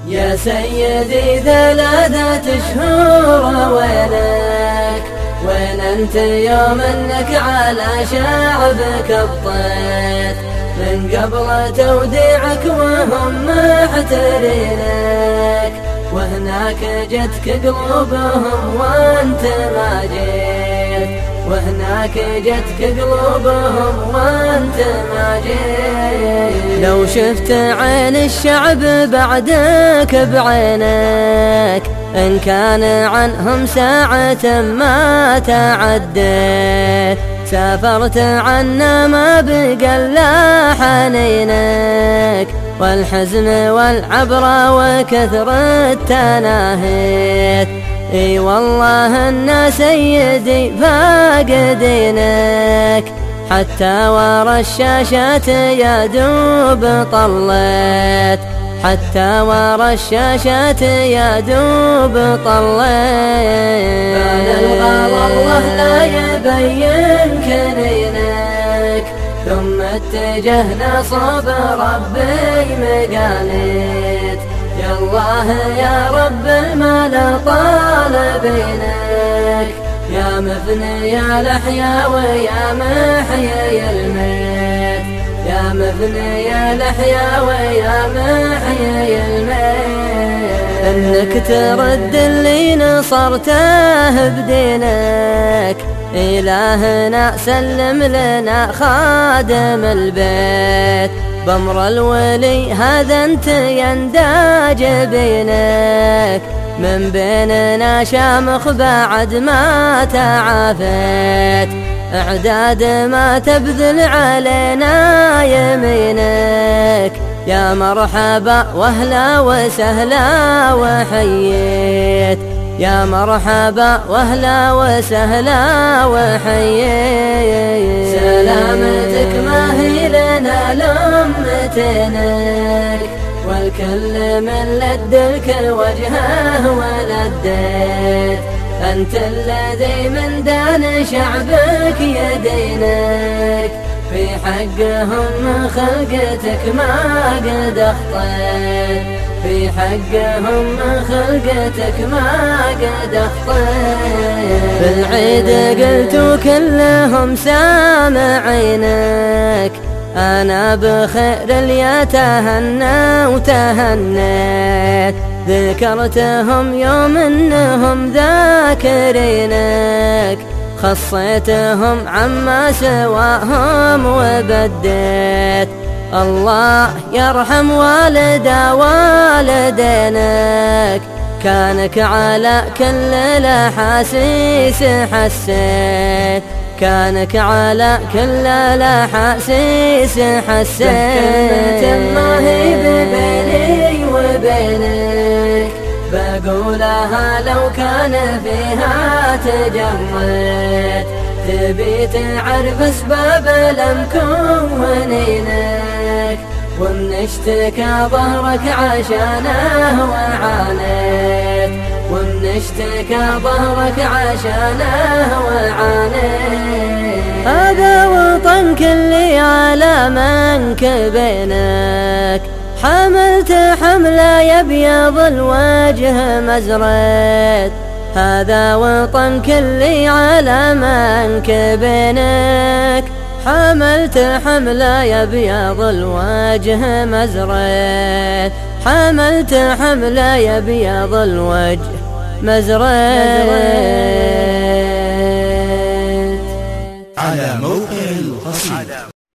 يا سيدي 3 شهور وينك؟ وين انت يوم انك على شعبك الطيت؟ من قبل توديعك وهم محترينك، وهناك جتك قلوبهم وانت ما جيت، وهناك جتك قلوبهم وانت ما جيت. لو شفت عين الشعب بعدك بعينك، إن كان عنهم ساعة ما تعديت، سافرت عنا ما بقى إلا حنينك، والحزن والعبرة وكثر التناهيت. اي والله إن سيدي فاقدينك، حتى ورا الشاشات يا دوب طليت، حتى ورا الشاشات يا دوب طليت. بان الغلا الله لا يبين كنينك، ثم اتجهنا صوب ربي مقاليت. يا الله يا رب المال طالبينك، يا مفني الأحياء ويا محيي الميت، يا مفني الأحياء ويا محيي الميت. إنك ترد اللي نصرته بدينك، إلهنا سلم لنا خادم البيت. بأمر الولي هذا انت ينداج بينك، من بيننا شامخ بعد ما تعافيت. اعداد ما تبذل علينا يمينك، يا مرحبا واهلا وسهلا وحييت، يا مرحبا واهلا وسهلا وحييت. سلامتك ما هي لنا لأمتينك، والكل من لدك وجهه ولديت. أنت الذي من دان شعبك يدينك، في حقهم خلقتك ما قد أخطيت، في حقهم خلقتك ما قد أخطيت. في العيد قلتوا كلهم سامعينك، أنا بخير اللي تهنى وتهنيت. ذكرتهم يوم إنهم ذاكرينك، خصيتهم عما سواهم وبديت. الله يرحم والدا والدينك، كانك على كل الأحاسيس حسيت، كانك على كل الأحاسيس حسيت. ما هي بيني وبينك، بقولها لو كان فيها تجريت. تبي تعرف أسباب المكونينك، ومن اشتكى ظهرك عشانه وعانيت، ومن اشتكى ظهرك عشانه وعانيت. هذا وطنك اللي على منكبينك، حملت حملة يبيض الوجه مزريت. هذا وطنك اللي على منكبينك، حملت حملة يبيض الوجه مزريت، حملت حملة يبيض الوجه مزريت. على موقع القصيدة.